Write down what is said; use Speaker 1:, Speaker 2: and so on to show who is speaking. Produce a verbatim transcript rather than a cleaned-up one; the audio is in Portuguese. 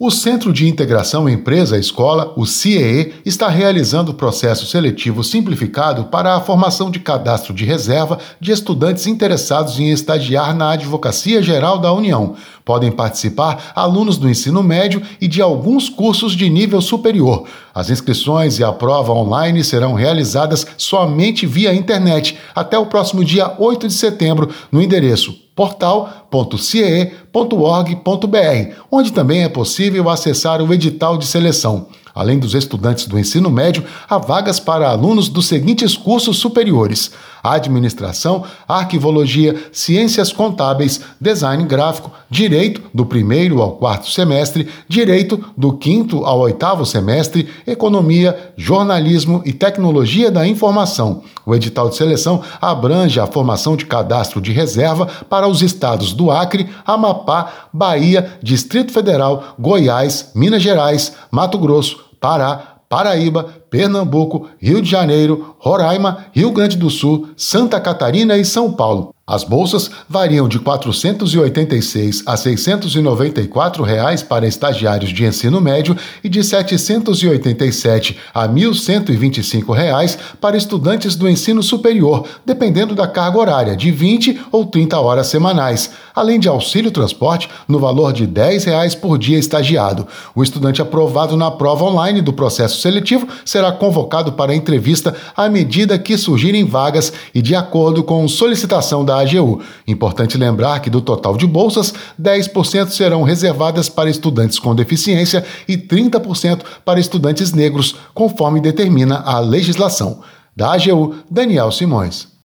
Speaker 1: O Centro de Integração Empresa-Escola, o C I E E, está realizando o processo seletivo simplificado para a formação de cadastro de reserva de estudantes interessados em estagiar na Advocacia Geral da União. Podem participar alunos do ensino médio e de alguns cursos de nível superior. As inscrições e a prova online serão realizadas somente via internet até o próximo dia oito de setembro no endereço portal ponto c i e ponto org ponto b r, onde também é possível acessar o edital de seleção. Além dos estudantes do ensino médio, há vagas para alunos dos seguintes cursos superiores: Administração, Arquivologia, Ciências Contábeis, Design Gráfico, Direito, do primeiro ao quarto semestre, Direito, do quinto ao oitavo semestre, Economia, Jornalismo e Tecnologia da Informação. O edital de seleção abrange a formação de cadastro de reserva para os estados do Acre, Amapá, Bahia, Distrito Federal, Goiás, Minas Gerais, Mato Grosso, Pará, Paraíba, Pernambuco, Rio de Janeiro, Roraima, Rio Grande do Sul, Santa Catarina e São Paulo. As bolsas variam de quatrocentos e oitenta e seis a seiscentos e noventa e quatro reais para estagiários de ensino médio e de setecentos e oitenta e sete a mil cento e vinte e cinco reais para estudantes do ensino superior, dependendo da carga horária, de vinte ou trinta horas semanais, além de auxílio transporte no valor de dez reais por dia estagiado. O estudante aprovado na prova online do processo seletivo será convocado para a entrevista à medida que surgirem vagas e de acordo com solicitação da A G U. Importante lembrar que do total de bolsas, dez por cento serão reservadas para estudantes com deficiência e trinta por cento para estudantes negros, conforme determina a legislação. Da A G U, Daniel Simões.